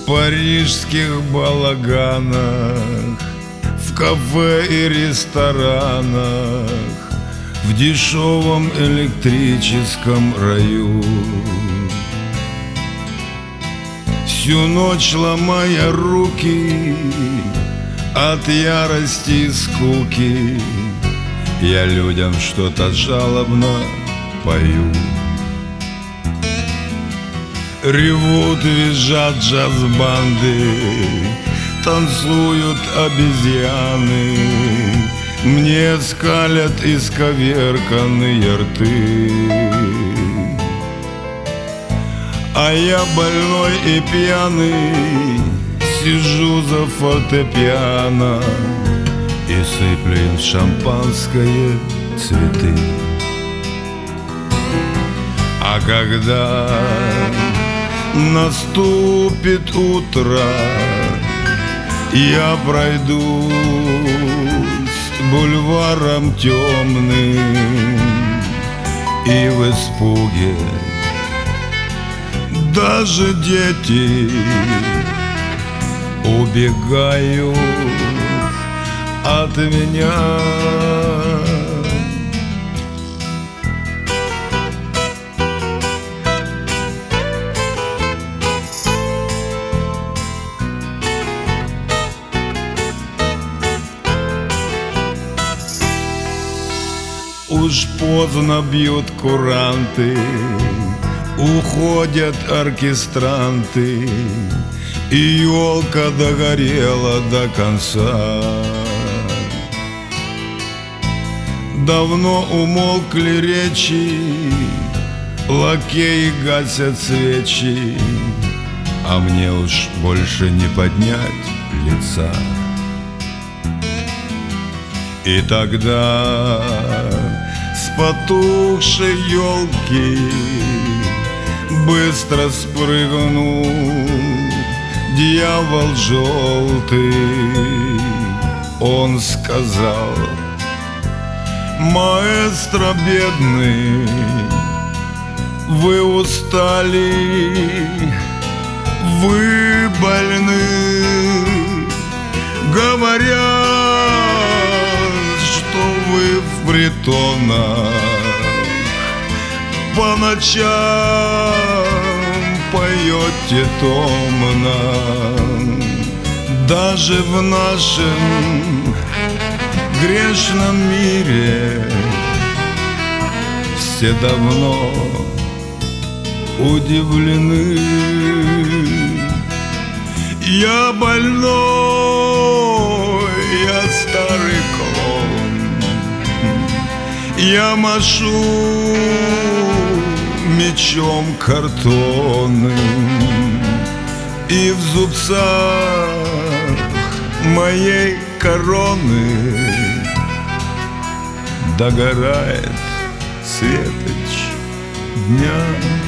парижских балаганах, в кафе и ресторанах, в дешевом электрическом раю. Всю ночь ломая руки от ярости и скуки, я людям что-то жалобно пою. Ревут, визжат джаз-банды, танцуют обезьяны, мне скалят исковерканные рты. А я больной и пьяный сижу за фортепиано и сыплю им в шампанское цветы. А когда наступит утро, я пройдусь бульваром темным, и в испуге даже дети убегают от меня. Уж поздно бьют куранты, уходят оркестранты, и елка догорела до конца. Давно умолкли речи, лакеи гасят свечи, а мне уж больше не поднять лица. И тогда с потухшей елки быстро спрыгнул дьявол желтый. Он сказал: маэстро бедный, вы устали, вы больны. Говорят, что вы в притонах по ночам поете томно. Даже в нашем грешном мире все давно удивлены. Я больной, я старый клоун, я машу мечом картонным, и в зубцах моей короны догорает светоч дня.